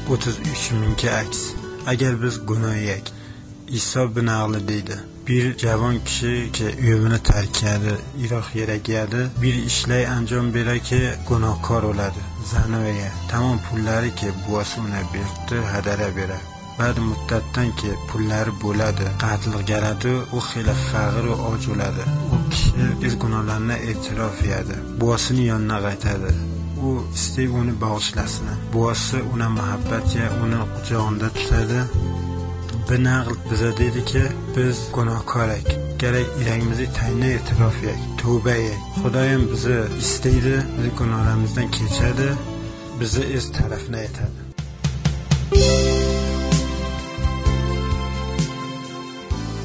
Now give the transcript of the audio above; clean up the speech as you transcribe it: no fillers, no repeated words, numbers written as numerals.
33,000 aks. Agar biz gunohyak, Iso binaqli deydi. Bir javon kishi ki uyini tark etadi, iroq yeragadi, bir ishlay anjom beraki gunohkor bo'ladi. Zanoya tamom pullari ki buvasi uni berdi, hadara beradi. Ba'd muddatdan ki pullari bo'ladi, qatl keladi, u xila faqir va och bo'ladi. U kishi o'z gunohlarini e'tirof etadi. Buvasini yoniga qaytadi. U istay uni bag'ishlasin. Buvasi uni muhabbatga, uni quchog'ida tutadi. Binaql biza dedi ki biz gunohkorak. Gerek ilangimizni tayinli e'tirof etaylik, tavba etaylik. Xudoyim bizni istaydi, biz gunohlarimizdan kechadi, bizni o'z tarafına etadi.